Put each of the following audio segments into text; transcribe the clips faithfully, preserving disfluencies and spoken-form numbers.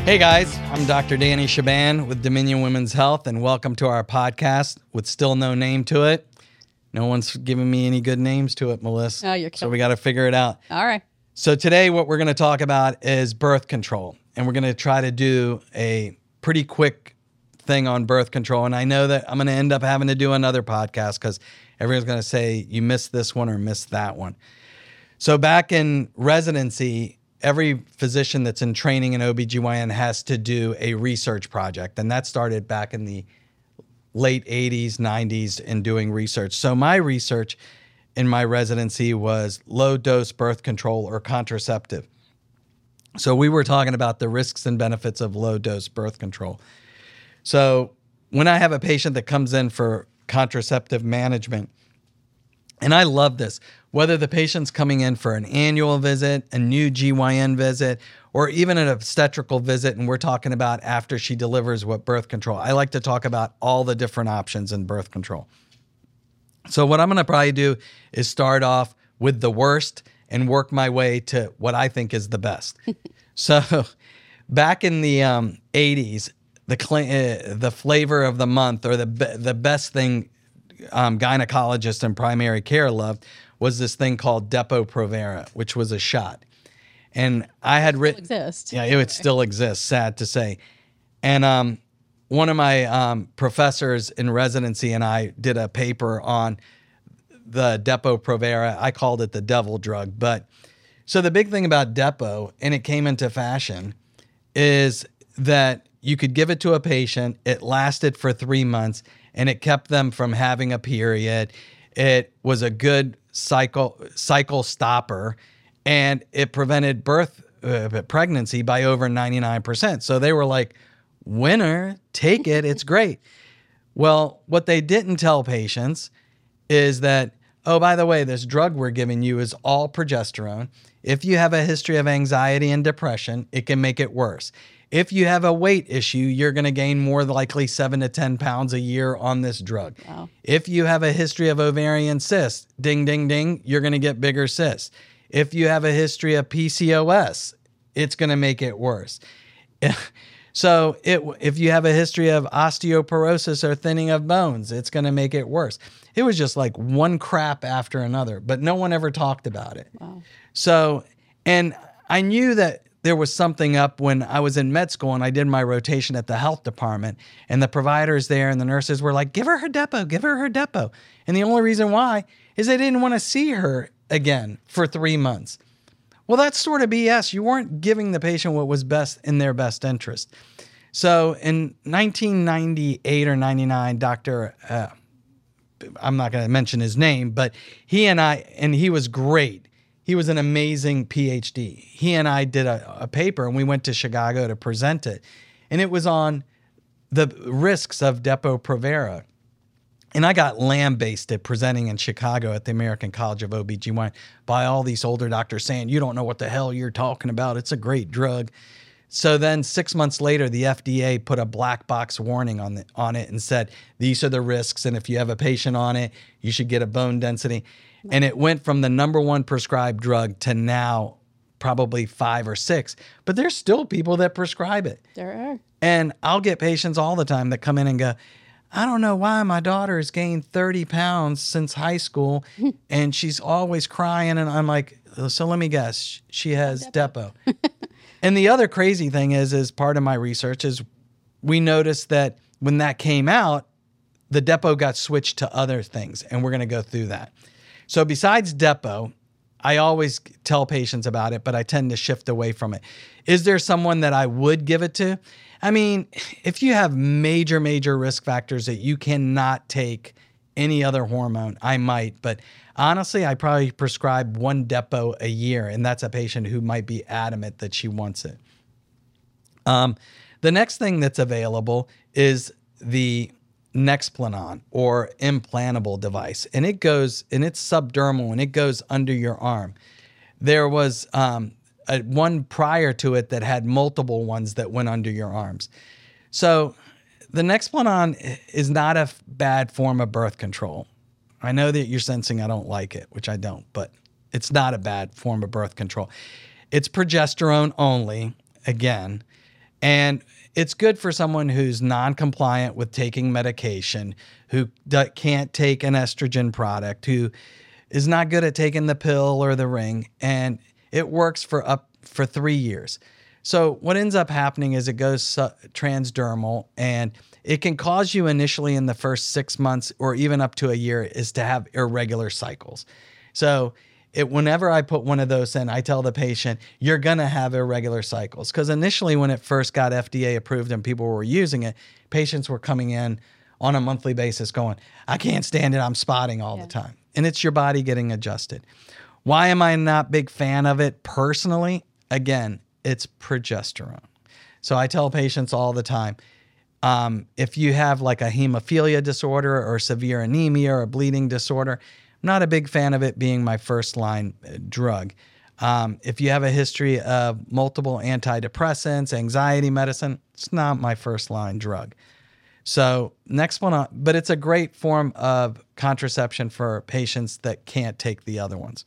Hey guys, I'm Doctor Danny Shaban with Dominion Women's Health, and welcome to our podcast with still no name to it. No one's giving me any good names to it, Melissa. Oh, you're so we got to figure it out. All right. So today what we're going to talk about is birth control, and we're going to try to do a pretty quick thing on birth control. And I know that I'm going to end up having to do another podcast because everyone's going to say you missed this one or missed that one. So back in residency, every physician that's in training in O B G Y N has to do a research project. And that started back in the late eighties, nineties in doing research. So my research in my residency was low dose birth control or contraceptive. So we were talking about the risks and benefits of low dose birth control. So when I have a patient that comes in for contraceptive management, and I love this, whether the patient's coming in for an annual visit, a new G Y N visit, or even an obstetrical visit, and we're talking about after she delivers what birth control. I like to talk about all the different options in birth control. So what I'm going to probably do is start off with the worst and work my way to what I think is the best. So back in the um, eighties, the uh, the flavor of the month or the the best thing um, gynecologists and primary care loved was this thing called Depo-Provera, which was a shot. And I had written, exist. yeah, it would still exist, sad to say. And um, one of my um, professors in residency and I did a paper on the Depo-Provera. I called it the devil drug. But so the big thing about Depo, and it came into fashion, is that you could give it to a patient. It lasted for three months, and it kept them from having a period. It was a good cycle cycle stopper, and it prevented birth uh, pregnancy by over ninety-nine percent. So they were like, winner, take it, it's great. Well, what they didn't tell patients is that, oh, by the way, this drug we're giving you is all progesterone. If you have a history of anxiety and depression, it can make it worse. If you have a weight issue, you're going to gain more likely seven to ten pounds a year on this drug. Wow. If you have a history of ovarian cysts, ding, ding, ding, you're going to get bigger cysts. If you have a history of P C O S, it's going to make it worse. So it, if you have a history of osteoporosis or thinning of bones, it's going to make it worse. It was just like one crap after another, but no one ever talked about it. Wow. So, and I knew that there was something up when I was in med school and I did my rotation at the health department, and the providers there and the nurses were like, give her her Depo, give her her Depo. And the only reason why is they didn't want to see her again for three months. Well, that's sort of B S. You weren't giving the patient what was best in their best interest. So in nineteen ninety-eight or ninety-nine, Doctor Uh, I'm not going to mention his name, but he and I, and he was great. He was an amazing P H D. He and I did a, a paper, and we went to Chicago to present it. And it was on the risks of Depo-Provera. And I got lambasted presenting in Chicago at the American College of O B G Y N by all these older doctors saying, you don't know what the hell you're talking about. It's a great drug. So then six months later, the F D A put a black box warning on the, on it and said, these are the risks. And if you have a patient on it, you should get a bone density. And it went from the number one prescribed drug to now probably five or six. But there's still people that prescribe it. There are. And I'll get patients all the time that come in and go, I don't know why my daughter has gained thirty pounds since high school and she's always crying. And I'm like, so let me guess, she has Depo. And the other crazy thing is, is part of my research is we noticed that when that came out, the Depo got switched to other things. And we're going to go through that. So besides Depo, I always tell patients about it, but I tend to shift away from it. Is there someone that I would give it to? I mean, if you have major, major risk factors that you cannot take any other hormone, I might. But honestly, I probably prescribe one Depo a year, and that's a patient who might be adamant that she wants it. Um, the next thing that's available is the Nexplanon or implantable device, and it goes and it's subdermal and it goes under your arm. There was um, a, one prior to it that had multiple ones that went under your arms. So the Nexplanon is not a bad form of birth control. I know that you're sensing I don't like it, which I don't, but it's not a bad form of birth control. It's progesterone only, again. And it's good for someone who's non-compliant with taking medication, who d- can't take an estrogen product, who is not good at taking the pill or the ring, and it works for up for three years. So what ends up happening is it goes su- transdermal, and it can cause you initially in the first six months or even up to a year is to have irregular cycles. So it, whenever I put one of those in, I tell the patient, you're going to have irregular cycles. Because initially when it first got F D A approved and people were using it, patients were coming in on a monthly basis going, I can't stand it, I'm spotting all yeah. the time. And it's your body getting adjusted. Why am I not a big fan of it personally? Again, it's progesterone. So I tell patients all the time, um, if you have like a hemophilia disorder or severe anemia or a bleeding disorder, I'm not a big fan of it being my first line drug. Um, if you have a history of multiple antidepressants, anxiety medicine, it's not my first line drug. So next one, on, but it's a great form of contraception for patients that can't take the other ones.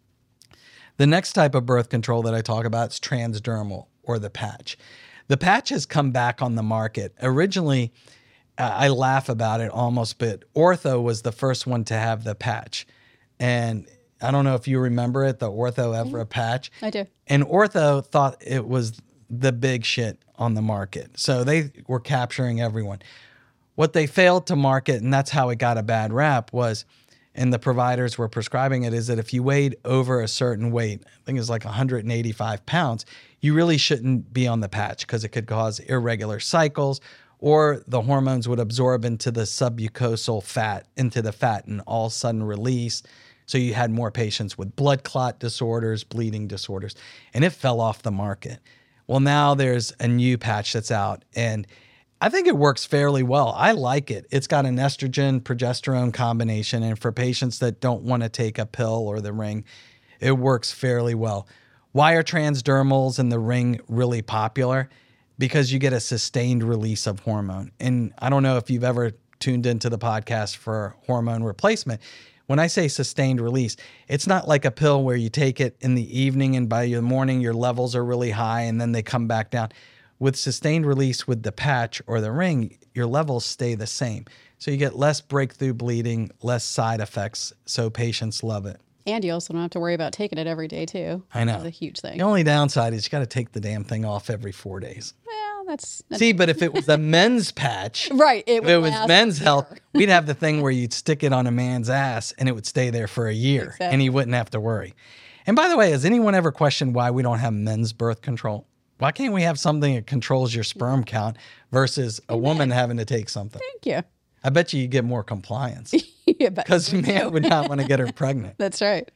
The next type of birth control that I talk about is transdermal, or the patch. The patch has come back on the market. Originally, uh, I laugh about it almost, but Ortho was the first one to have the patch. And I don't know if you remember it, the Ortho Evra mm-hmm. patch. I do. And Ortho thought it was the big shit on the market. So they were capturing everyone. What they failed to market, and that's how it got a bad rap, was, and the providers were prescribing it, is that if you weighed over a certain weight, I think it's like one hundred eighty-five pounds, you really shouldn't be on the patch because it could cause irregular cycles, or the hormones would absorb into the submucosal fat, into the fat, and all sudden release. So you had more patients with blood clot disorders, bleeding disorders, and it fell off the market. Well, now there's a new patch that's out, and I think it works fairly well. I like it. It's got an estrogen progesterone combination, and for patients that don't want to take a pill or the ring, it works fairly well. Why are transdermals and the ring really popular? Because you get a sustained release of hormone. And I don't know if you've ever tuned into the podcast for hormone replacement. When I say sustained release, it's not like a pill where you take it in the evening and by the morning your levels are really high and then they come back down. With sustained release with the patch or the ring, your levels stay the same. So you get less breakthrough bleeding, less side effects, so patients love it. And you also don't have to worry about taking it every day, too. I know. That's a huge thing. The only downside is you got to take the damn thing off every four days. Well, that's... that's See, but if it was a men's patch, right, it if it was men's health, year. We'd have the thing where you'd stick it on a man's ass and it would stay there for a year, exactly. And he wouldn't have to worry. And by the way, has anyone ever questioned why we don't have men's birth control? Why can't we have something that controls your sperm count versus a woman having to take something? Thank you. I bet you you get more compliance. Yeah, because man would not want to get her pregnant. That's right.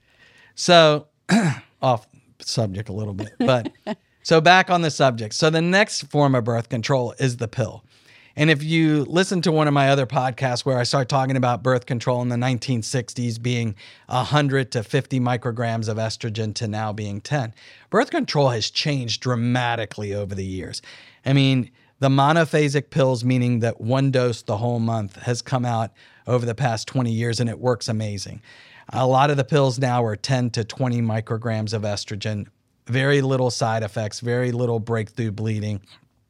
So off subject a little bit, but so back on the subject. So the next form of birth control is the pill. And if you listen to one of my other podcasts where I start talking about birth control in the nineteen sixties being one hundred to fifty micrograms of estrogen to now being ten, birth control has changed dramatically over the years. I mean, the monophasic pills, meaning that one dose the whole month, has come out over the past twenty years and it works amazing. A lot of the pills now are ten to twenty micrograms of estrogen, very little side effects, very little breakthrough bleeding.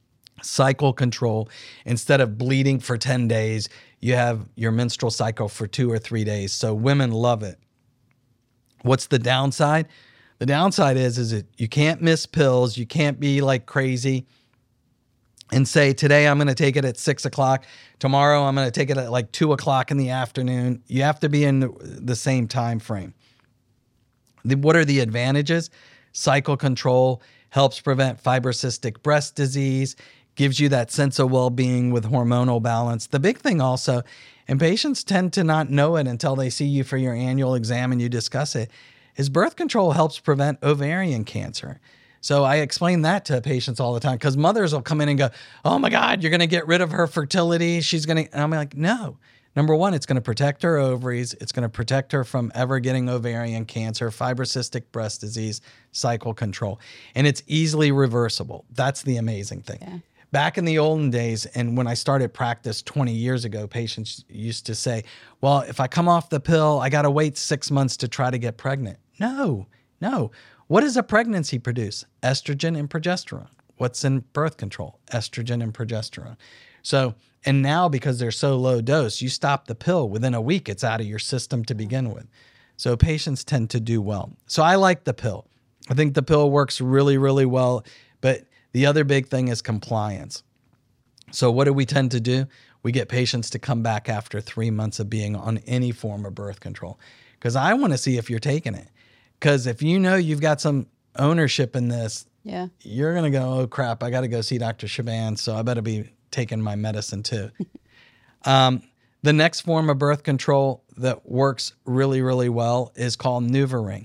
Cycle control. Instead of bleeding for ten days, you have your menstrual cycle for two or three days. So women love it. What's the downside? The downside is, is that you can't miss pills. You can't be like crazy and say, today I'm going to take it at six o'clock. Tomorrow I'm going to take it at like two o'clock in the afternoon. You have to be in the, the same time frame. The, what are the advantages? Cycle control helps prevent fibrocystic breast disease, gives you that sense of well-being with hormonal balance. The big thing also, and patients tend to not know it until they see you for your annual exam and you discuss it, is birth control helps prevent ovarian cancer. So I explain that to patients all the time because mothers will come in and go, oh my God, you're going to get rid of her fertility. She's going to, and I'm like, no. Number one, it's going to protect her ovaries. It's going to protect her from ever getting ovarian cancer, fibrocystic breast disease, cycle control. And it's easily reversible. That's the amazing thing. Yeah. Back in the olden days, and when I started practice twenty years ago, patients used to say, well, if I come off the pill, I got to wait six months to try to get pregnant. No, no. What does a pregnancy produce? Estrogen and progesterone. what's in birth control? Estrogen and progesterone. So, and now because they're so low dose, you stop the pill within a week, it's out of your system to begin with. So patients tend to do well. So I like the pill. I think the pill works really, really well. But the other big thing is compliance. So what do we tend to do? We get patients to come back after three months of being on any form of birth control. Because I want to see if you're taking it. Because if you know you've got some ownership in this, Yeah. you're going to go, oh, crap, I got to go see Doctor Shaban, so I better be taking my medicine too. um, the next form of birth control that works really, really well is called NuvaRing.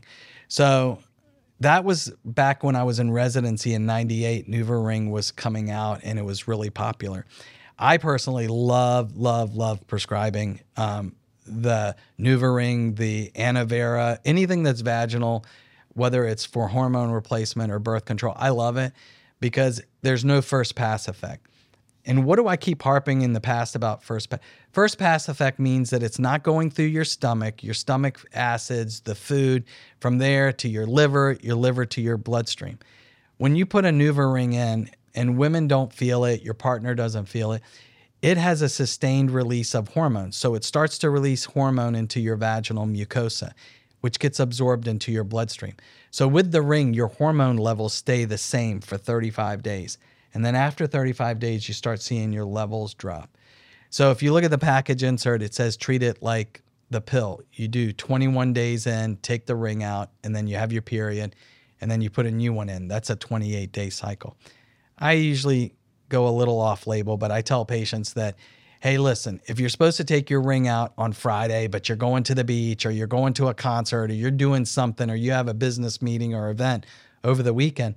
So that was back when I was in residency in ninety-eight. NuvaRing was coming out and it was really popular. I personally love, love, love prescribing um, the NuvaRing, the Annovera, anything that's vaginal, whether it's for hormone replacement or birth control. I love it because there's no first pass effect. And what do I keep harping in the past about first pass? First pass effect means that it's not going through your stomach, your stomach acids, the food, from there to your liver, your liver to your bloodstream. When you put a NuvaRing in and women don't feel it, your partner doesn't feel it, it has a sustained release of hormones. So it starts to release hormone into your vaginal mucosa, which gets absorbed into your bloodstream. So with the ring, your hormone levels stay the same for thirty-five days. And then after thirty-five days, you start seeing your levels drop. So if you look at the package insert, it says treat it like the pill. You do twenty-one days in, take the ring out, and then you have your period, and then you put a new one in. That's a twenty-eight day cycle. I usually go a little off label, but I tell patients that, hey, listen, if you're supposed to take your ring out on Friday, but you're going to the beach or you're going to a concert or you're doing something or you have a business meeting or event over the weekend,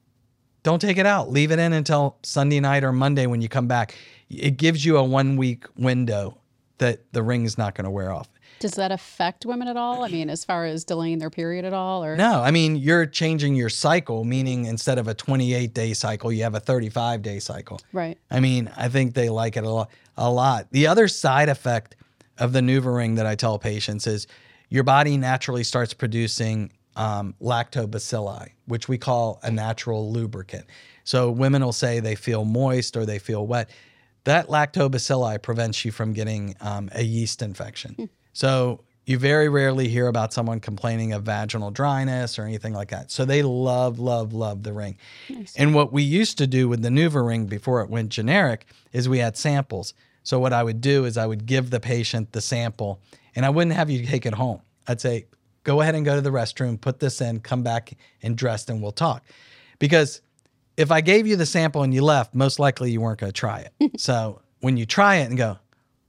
don't take it out. Leave it in until Sunday night or Monday when you come back. It gives you a one week window that the ring is not going to wear off. Does that affect women at all? I mean, as far as delaying their period at all? Or No, I mean, you're changing your cycle, meaning instead of a twenty-eight day cycle, you have a thirty-five day cycle. Right. I mean, I think they like it a lot. A lot. The other side effect of the NuvaRing that I tell patients is your body naturally starts producing um, lactobacilli, which we call a natural lubricant. So women will say they feel moist or they feel wet. That lactobacilli prevents you from getting um, a yeast infection. Mm. So you very rarely hear about someone complaining of vaginal dryness or anything like that. So they love, love, love the ring. Nice. And what we used to do with the NuvaRing before it went generic is we had samples. So what I would do is I would give the patient the sample and I wouldn't have you take it home. I'd say, go ahead and go to the restroom, put this in, come back and dressed and we'll talk. Because if I gave you the sample and you left, most likely you weren't going to try it. So when you try it and go,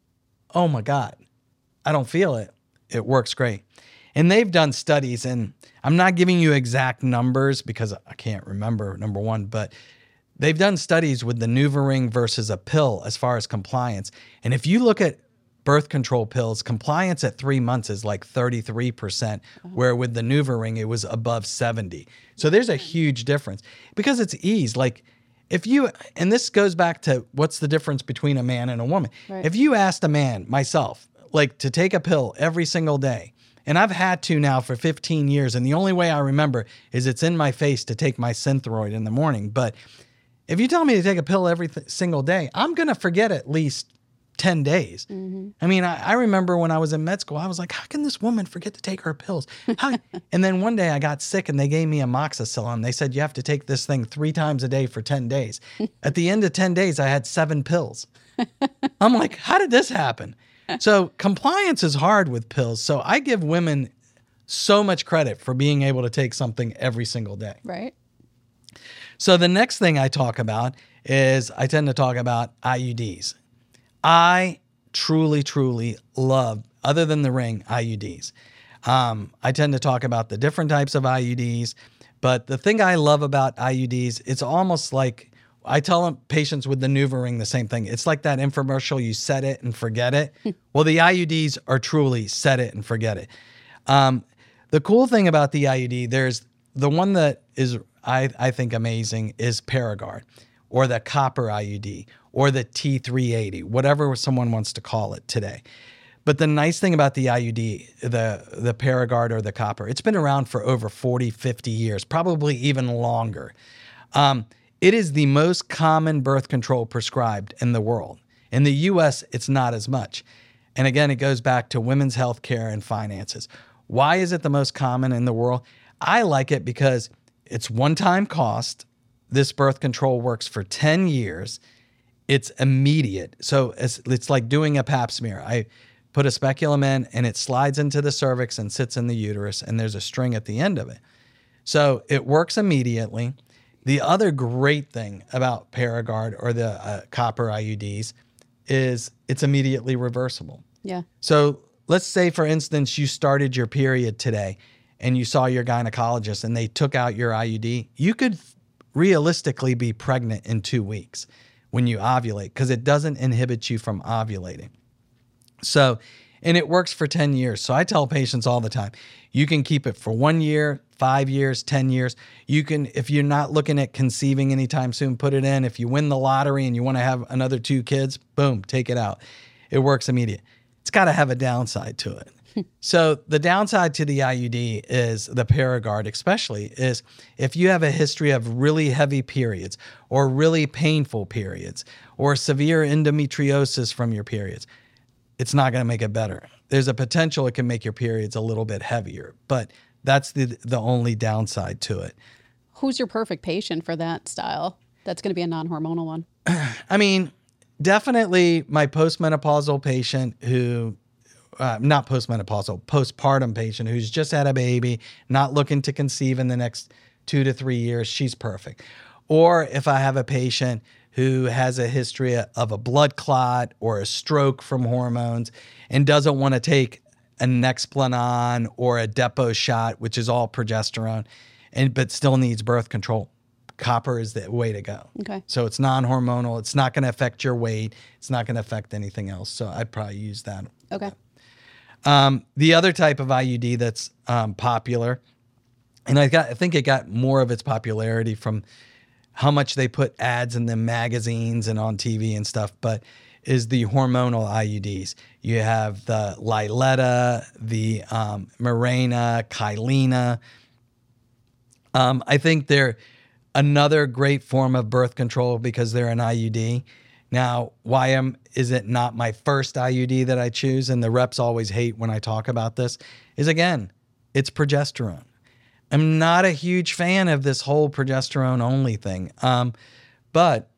oh my God, I don't feel it, it works great. And they've done studies, and I'm not giving you exact numbers because I can't remember, number one, but they've done studies with the NuvaRing versus a pill as far as compliance. And if you look at birth control pills, compliance at three months is like thirty-three percent, where with the NuvaRing, it was above seventy. So there's a huge difference because it's ease. Like if you, and this goes back to what's the difference between a man and a woman. Right. If you asked a man, myself, like to take a pill every single day, and I've had to now for fifteen years, and the only way I remember is it's in my face to take my Synthroid in the morning. But if you tell me to take a pill every th- single day, I'm going to forget at least ten days. Mm-hmm. I mean, I, I remember when I was in med school, I was like, how can this woman forget to take her pills? How? And then one day I got sick and they gave me amoxicillin. They said, you have to take this thing three times a day for ten days. At the end of ten days, I had seven pills. I'm like, how did this happen? So compliance is hard with pills. So I give women so much credit for being able to take something every single day. Right. So the next thing I talk about is I tend to talk about I U Ds. I truly, truly love, other than the ring, I U Ds. Um, I tend to talk about the different types of I U Ds, but the thing I love about I U Ds, it's almost like, I tell them, patients with the NuvaRing the same thing. It's like that infomercial, you set it and forget it. Well, the I U Ds are truly set it and forget it. Um, the cool thing about the I U D, there's the one that is, I, I think, amazing is Paragard, or the copper I U D, or the T three eighty, whatever someone wants to call it today. But the nice thing about the I U D, the, the Paragard or the copper, it's been around for over forty, fifty years, probably even longer. Um, It is the most common birth control prescribed in the world. In the U S, it's not as much. And again, it goes back to women's health care and finances. Why is it the most common in the world? I like it because it's one-time cost. This birth control works for ten years. It's immediate. So it's, it's like doing a pap smear. I put a speculum in and it slides into the cervix and sits in the uterus, and there's a string at the end of it. So it works immediately. The other great thing about Paragard or the uh, copper I U Ds is it's immediately reversible. Yeah. So let's say, for instance, you started your period today and you saw your gynecologist and they took out your I U D. You could realistically be pregnant in two weeks when you ovulate because it doesn't inhibit you from ovulating. So, and it works for ten years. So I tell patients all the time, you can keep it for one year, five years, ten years. You can, if you're not looking at conceiving anytime soon, put it in. If you win the lottery and you want to have another two kids, boom, take it out. It works immediate. It's got to have a downside to it. So the downside to the I U D is the Paragard especially is if you have a history of really heavy periods or really painful periods or severe endometriosis from your periods, it's not going to make it better. There's a potential it can make your periods a little bit heavier, but that's the the only downside to it. Who's your perfect patient for that style? That's going to be a non-hormonal one. I mean, definitely my postmenopausal patient who, uh, not postmenopausal, postpartum patient who's just had a baby, not looking to conceive in the next two to three years, she's perfect. Or if I have a patient who has a history of a blood clot or a stroke from hormones and doesn't want to take a Nexplanon or a Depo shot, which is all progesterone, and but still needs birth control, copper is the way to go. Okay. So it's non-hormonal. It's not going to affect your weight. It's not going to affect anything else. So I'd probably use that. Okay. Um, the other type of I U D that's um, popular, and I got, I think it got more of its popularity from how much they put ads in the magazines and on T V and stuff, but is the hormonal I U Ds. You have the Liletta, the um, Mirena, Kylena. Um, I think they're another great form of birth control because they're an I U D. Now, why am, is it not my first I U D that I choose? And the reps always hate when I talk about this is, again, it's progesterone. I'm not a huge fan of this whole progesterone only thing. Um, but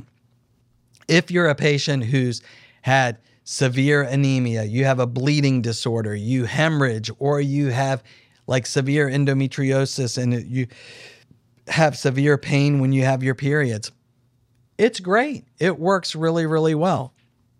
if you're a patient who's had severe anemia, you have a bleeding disorder, you hemorrhage, or you have like severe endometriosis and you have severe pain when you have your periods, it's great. It works really, really well.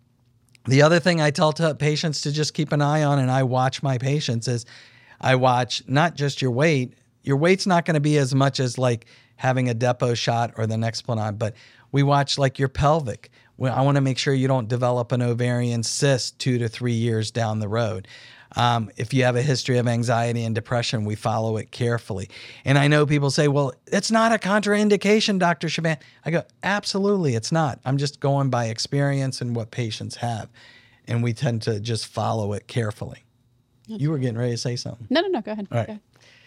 The other thing I tell to patients to just keep an eye on, and I watch my patients, is I watch not just your weight. Your weight's not going to be as much as like having a Depo shot or the Nexplanon, but we watch like your pelvic. I want to make sure you don't develop an ovarian cyst two to three years down the road. Um, if you have a history of anxiety and depression, we follow it carefully. And I know people say, well, it's not a contraindication, Doctor Shaban. I go, absolutely, it's not. I'm just going by experience and what patients have. And we tend to just follow it carefully. You were getting ready to say something. No, no, no, go ahead. All right. Okay.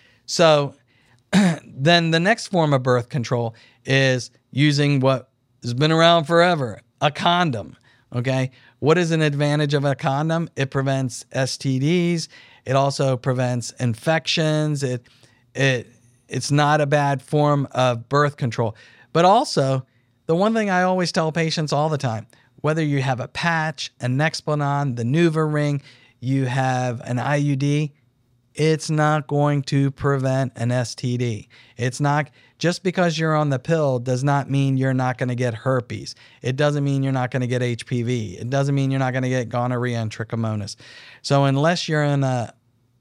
So then the next form of birth control is using what has been around forever, a condom. Okay. What is an advantage of a condom? It prevents S T Ds. It also prevents infections. It, it, it's not a bad form of birth control. But also, the one thing I always tell patients all the time, whether you have a patch, a Nexplanon, the NuvaRing, you have an I U D, it's not going to prevent an S T D. It's not, just because you're on the pill does not mean you're not going to get herpes. It doesn't mean you're not going to get H P V. It doesn't mean you're not going to get gonorrhea and trichomonas. So unless you're in a,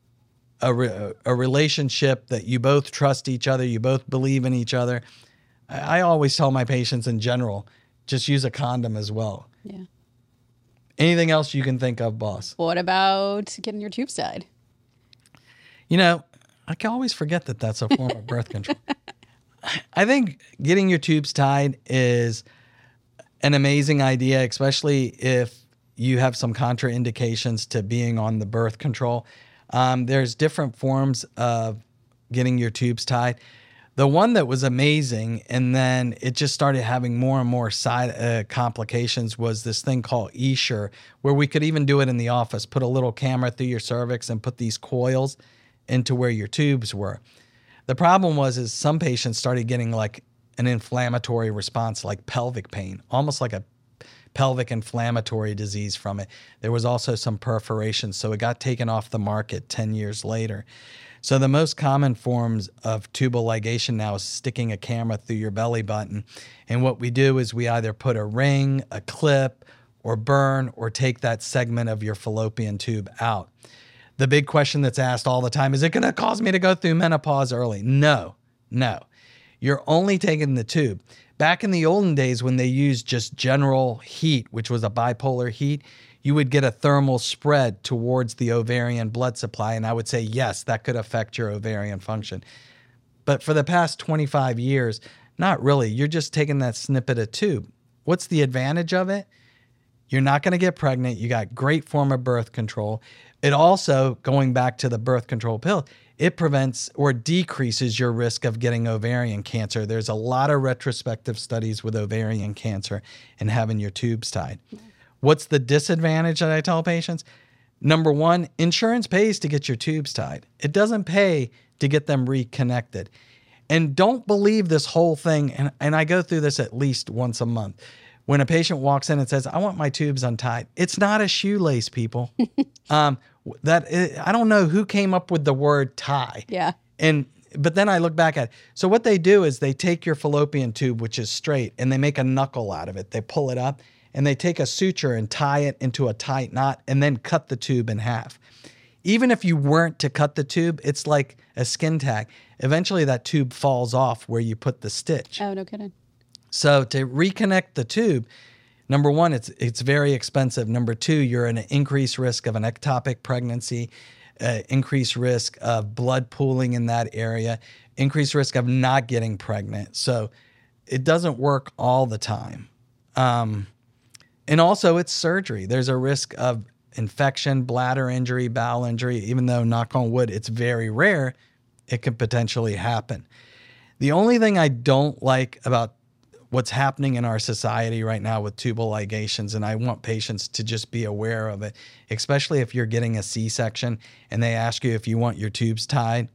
a, re, a relationship that you both trust each other, you both believe in each other, I, I always tell my patients in general, just use a condom as well. Yeah. Anything else you can think of, boss? What about getting your tubes tied? You know, I can always forget that that's a form of birth control. I think getting your tubes tied is an amazing idea, especially if you have some contraindications to being on the birth control. Um, there's different forms of getting your tubes tied. The one that was amazing, and then it just started having more and more side uh, complications, was this thing called Essure, where we could even do it in the office, put a little camera through your cervix and put these coils into where your tubes were. The problem was is some patients started getting like an inflammatory response, like pelvic pain, almost like a pelvic inflammatory disease from it. There was also some perforation, so it got taken off the market ten years later. So the most common forms of tubal ligation now is sticking a camera through your belly button. And what we do is we either put a ring, a clip, or burn, or take that segment of your fallopian tube out. The big question that's asked all the time, is it going to cause me to go through menopause early? No, no. You're only taking the tube. Back in the olden days when they used just general heat, which was a bipolar heat, you would get a thermal spread towards the ovarian blood supply. And I would say, yes, that could affect your ovarian function. But for the past twenty-five years, not really. You're just taking that snippet of tube. What's the advantage of it? You're not going to get pregnant. You got great form of birth control. It also, going back to the birth control pill, it prevents or decreases your risk of getting ovarian cancer. There's a lot of retrospective studies with ovarian cancer and having your tubes tied. What's the disadvantage that I tell patients? Number one, insurance pays to get your tubes tied. It doesn't pay to get them reconnected. And don't believe this whole thing, and, and I go through this at least once a month. When a patient walks in and says, I want my tubes untied, it's not a shoelace, people. um, that is, I don't know who came up with the word tie. Yeah. And but then I look back at it. So what they do is they take your fallopian tube, which is straight, and they make a knuckle out of it. They pull it up, and they take a suture and tie it into a tight knot and then cut the tube in half. Even if you weren't to cut the tube, it's like a skin tag. Eventually that tube falls off where you put the stitch. Oh, no kidding. So to reconnect the tube, number one, it's it's very expensive. Number two, you're at an increased risk of an ectopic pregnancy, uh, increased risk of blood pooling in that area, increased risk of not getting pregnant. So it doesn't work all the time. Um, And also it's surgery. There's a risk of infection, bladder injury, bowel injury. Even though, knock on wood, it's very rare, it could potentially happen. The only thing I don't like about what's happening in our society right now with tubal ligations, and I want patients to just be aware of it, especially if you're getting a C-section and they ask you if you want your tubes tied.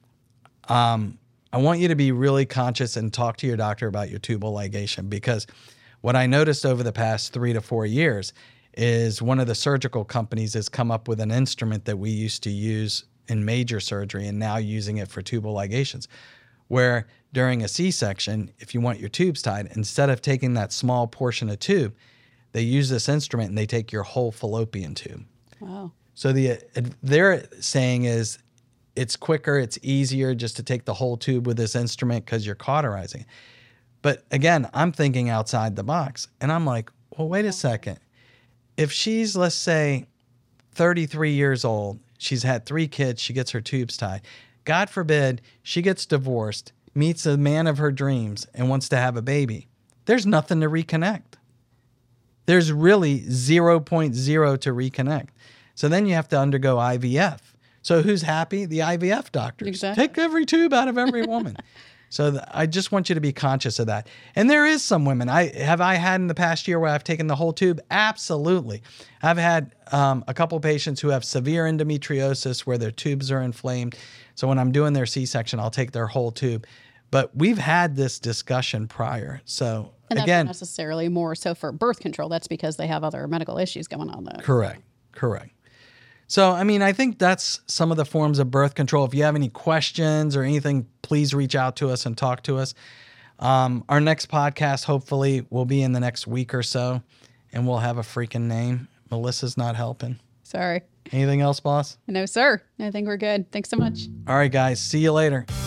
Um, I want you to be really conscious and talk to your doctor about your tubal ligation, because what I noticed over the past three to four years is one of the surgical companies has come up with an instrument that we used to use in major surgery and now using it for tubal ligations, where during a C-section, if you want your tubes tied, instead of taking that small portion of tube, they use this instrument and they take your whole fallopian tube. Wow. So the they're saying is it's quicker, it's easier just to take the whole tube with this instrument because you're cauterizing it. But again, I'm thinking outside the box, and I'm like, well, wait a second. If she's, let's say, thirty-three years old, she's had three kids, she gets her tubes tied. God forbid she gets divorced, meets the man of her dreams, and wants to have a baby. There's nothing to reconnect. There's really zero point zero to reconnect. So then you have to undergo I V F. So who's happy? The I V F doctors. Exactly. Take every tube out of every woman. So th- I just want you to be conscious of that. And there is some women. I have I had in the past year where I've taken the whole tube? Absolutely. I've had um, a couple patients who have severe endometriosis where their tubes are inflamed. So when I'm doing their C-section, I'll take their whole tube. But we've had this discussion prior. So And that's again, not necessarily more so for birth control. That's because they have other medical issues going on, though. correct, correct. So, I mean, I think that's some of the forms of birth control. If you have any questions or anything, please reach out to us and talk to us. Um, our next podcast, hopefully, will be in the next week or so, and we'll have a freaking name. Melissa's not helping. Sorry. Anything else, boss? No, sir. I think we're good. Thanks so much. All right, guys. See you later.